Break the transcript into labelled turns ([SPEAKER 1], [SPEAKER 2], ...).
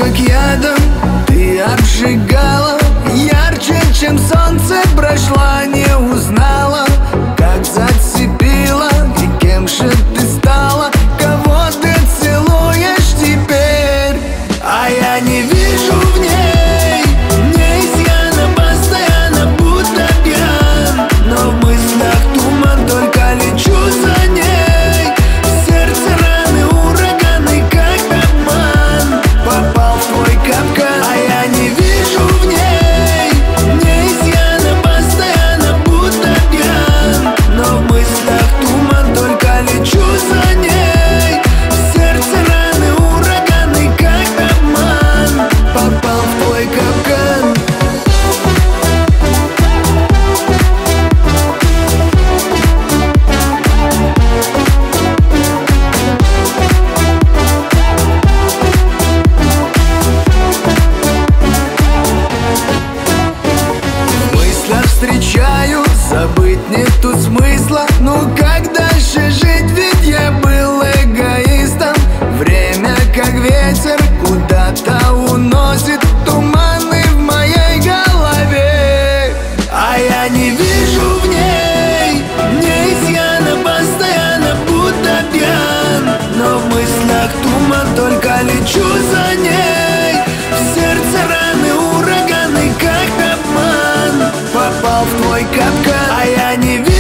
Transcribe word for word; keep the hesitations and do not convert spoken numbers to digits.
[SPEAKER 1] как ядом ты обжигала, ярче, чем солнце прошла, не узнала, как зацепила и кем же ты стала, кого ты целуешь теперь. А я не вижу в ней не изъяна, постоянно будто пьян, но в мыслях туман, только лечу за ней. В сердце раны, ураганы, как обман, попал в твой капкан. А я не вижу в ней не изъяна, постоянно будто пьян, но в мыслях туман, только лечу за ней. В сердце раны, ураганы, как обман, попал в твой капкан. В мыслях встречаю, забыть нету смысла. Ну как дальше жить, ведь я был эгоистом. Время как ветер куда-то уносит туманы в моей голове. А я не вижу в ней не изъяна, постоянно будто пьян, но в мыслях туман, только лечу за ней. В сердце раны, ураганы, как обман, попал в твой капкан. А я не вижу